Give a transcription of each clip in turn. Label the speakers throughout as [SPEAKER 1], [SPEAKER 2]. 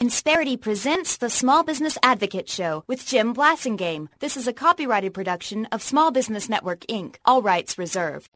[SPEAKER 1] Insperity presents the Small Business Advocate Show with Jim Blasingame. This is a copyrighted production of Small Business Network, Inc. All rights reserved.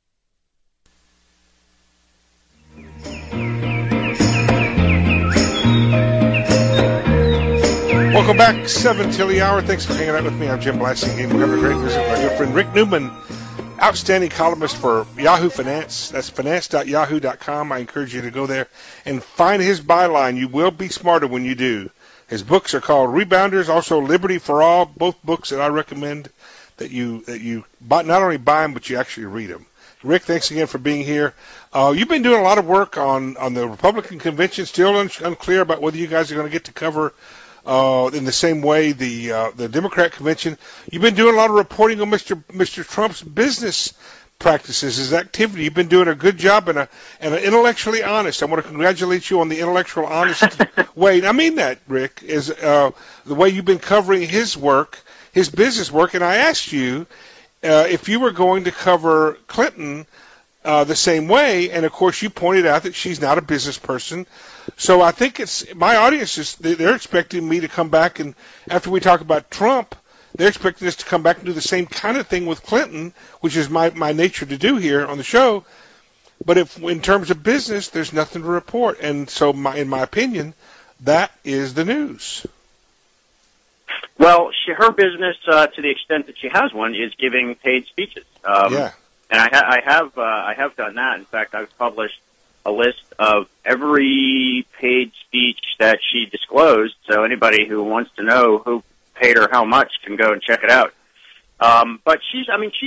[SPEAKER 2] Welcome back, 7 till the hour. Thanks for hanging out with me. I'm Jim Blasingame. We're having a great visit with my good friend Rick Newman, outstanding columnist for Yahoo Finance. That's finance.yahoo.com. I encourage you to go there and find his byline. You will be smarter when you do. His books are called Rebounders, also Liberty for All, both books that I recommend that you not only buy them, but you actually read them. Rick, thanks again for being here. You've been doing a lot of work on the Republican convention, still unclear about whether you guys are going to get to cover in the same way the Democrat convention. You've been doing a lot of reporting on Mr. Trump's business practices, his activity. You've been doing a good job and intellectually honest. I want to congratulate you on the intellectual honest way. And I mean that, Rick, is the way you've been covering his work, his business work. And I asked you if you were going to cover Clinton the same way, and of course you pointed out that she's not a business person. So I think my audience they're expecting me to come back, and after we talk about Trump, they're expecting us to come back and do the same kind of thing with Clinton, which is my nature to do here on the show. But if in terms of business, there's nothing to report, and so in my opinion, that is the news.
[SPEAKER 3] Well, her business, to the extent that she has one, is giving paid speeches.
[SPEAKER 2] Yeah.
[SPEAKER 3] And I have done that. In fact, I've published a list of every paid speech that she disclosed, so anybody who wants to know who paid her how much can go and check it out. But she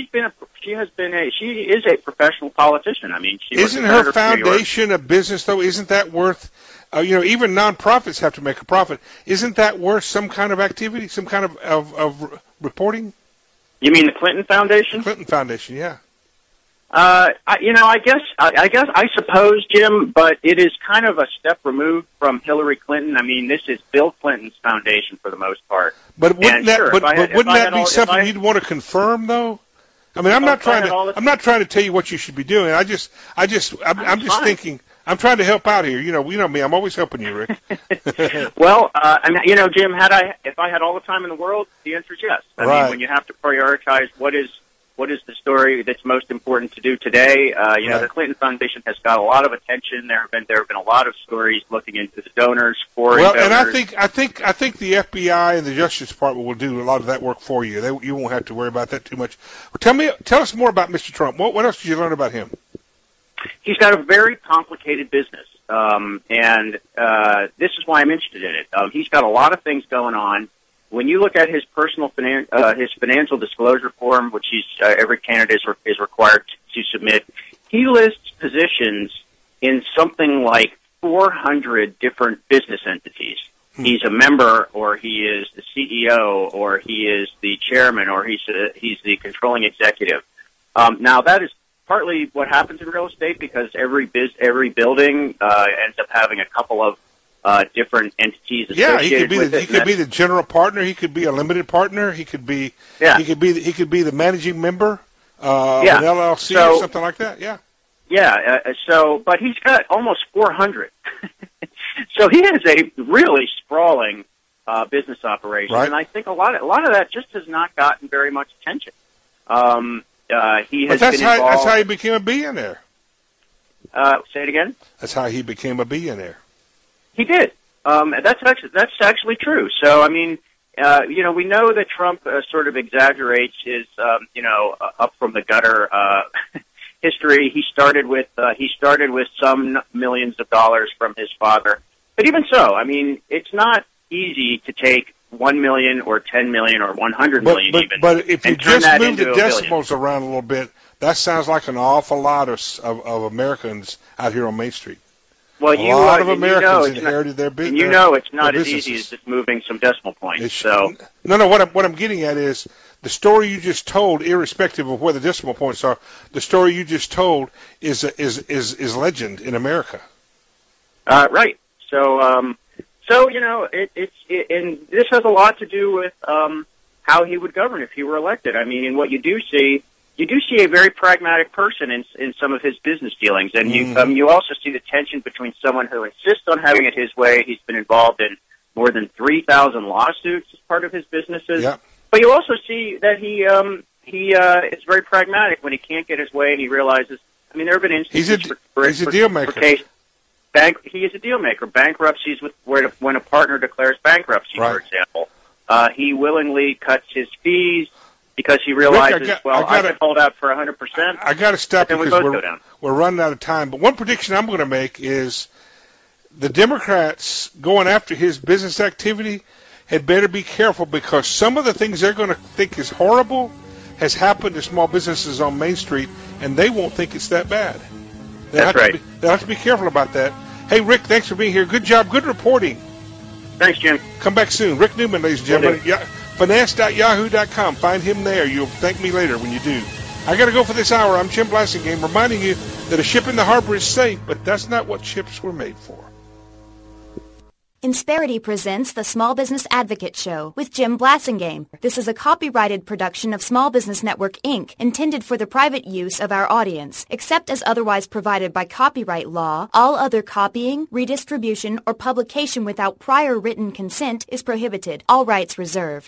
[SPEAKER 3] is a professional politician. I mean,
[SPEAKER 2] isn't her foundation a business though? Isn't that worth? Even nonprofits have to make a profit. Isn't that worth some kind of activity, some kind of reporting?
[SPEAKER 3] You mean the Clinton Foundation?
[SPEAKER 2] Clinton Foundation, yeah.
[SPEAKER 3] I suppose, Jim, but it is kind of a step removed from Hillary Clinton. I mean, this is Bill Clinton's foundation for the most part.
[SPEAKER 2] But wouldn't that be something you'd want to confirm, though? I mean, I'm not trying to tell you what you should be doing. I'm just thinking. I'm trying to help out here. You know me. I'm always helping you, Rick.
[SPEAKER 3] Well, Jim, if I had all the time in the world, the answer is yes. I mean, when you have to prioritize what is the story that's most important to do today? The Clinton Foundation has got a lot of attention. There have been a lot of stories looking into the donors, foreign donors.
[SPEAKER 2] And I think the FBI and the Justice Department will do a lot of that work for you. You won't have to worry about that too much. Well, tell us more about Mr. Trump. What else did you learn about him?
[SPEAKER 3] He's got a very complicated business, and this is why I'm interested in it. He's got a lot of things going on. When you look at his his financial disclosure form, which every candidate is required to submit, he lists positions in something like 400 different business entities. He's a member, or he is the CEO, or he is the chairman, or he's the controlling executive. Now that is partly what happens in real estate, because every building ends up having a couple of different entities associated with it.
[SPEAKER 2] He could be the general partner. He could be a limited partner. He could be he could be the managing member of an LLC or something like that. Yeah. Yeah.
[SPEAKER 3] But he's got almost 400. So he has a really sprawling business operation,
[SPEAKER 2] right.
[SPEAKER 3] And I think a lot of that just has not gotten very much attention.
[SPEAKER 2] That's how he became a billionaire.
[SPEAKER 3] Say it again.
[SPEAKER 2] That's how he became a billionaire.
[SPEAKER 3] He did. That's actually true. So, I mean, we know that Trump sort of exaggerates his, up from the gutter history. He started with some millions of dollars from his father. But even so, I mean, it's not easy to take 1 million or 10 million or 100 million even.
[SPEAKER 2] But if you just move the decimals around a little bit, that sounds like an awful lot of Americans out here on Main Street.
[SPEAKER 3] Well,
[SPEAKER 2] a lot of Americans inherited their business.
[SPEAKER 3] And it's not as easy as just moving some decimal points.
[SPEAKER 2] No. What I'm getting at is the story you just told, irrespective of where the decimal points are. The story you just told is legend in America.
[SPEAKER 3] Right. So and this has a lot to do with how he would govern if he were elected. I mean, what you do see you do see a very pragmatic person in some of his business dealings, and you also see the tension between someone who insists on having it his way. He's been involved in more than 3,000 lawsuits as part of his businesses.
[SPEAKER 2] Yeah.
[SPEAKER 3] But you also see that he is very pragmatic when he can't get his way, and he realizes. I mean, there have been instances
[SPEAKER 2] he's a deal maker.
[SPEAKER 3] He is a deal maker. Bankruptcies when a partner declares bankruptcy,
[SPEAKER 2] right.
[SPEAKER 3] for example, he willingly cuts his fees because he realizes, I can hold out for 100%.
[SPEAKER 2] I got to stop you because
[SPEAKER 3] we're
[SPEAKER 2] running out of time. But one prediction I'm going to make is the Democrats going after his business activity had better be careful, because some of the things they're going to think is horrible has happened to small businesses on Main Street, and they won't think it's that bad. They'll have to be careful about that. Hey, Rick, thanks for being here. Good job. Good reporting.
[SPEAKER 3] Thanks, Jim.
[SPEAKER 2] Come back soon. Rick Newman, ladies and gentlemen. Finance.yahoo.com. Find him there. You'll thank me later when you do. I got to go for this hour. I'm Jim Blasingame, reminding you that a ship in the harbor is safe, but that's not what ships were made for.
[SPEAKER 1] Insperity presents the Small Business Advocate Show with Jim Blasingame. This is a copyrighted production of Small Business Network, Inc., intended for the private use of our audience. Except as otherwise provided by copyright law, all other copying, redistribution, or publication without prior written consent is prohibited. All rights reserved.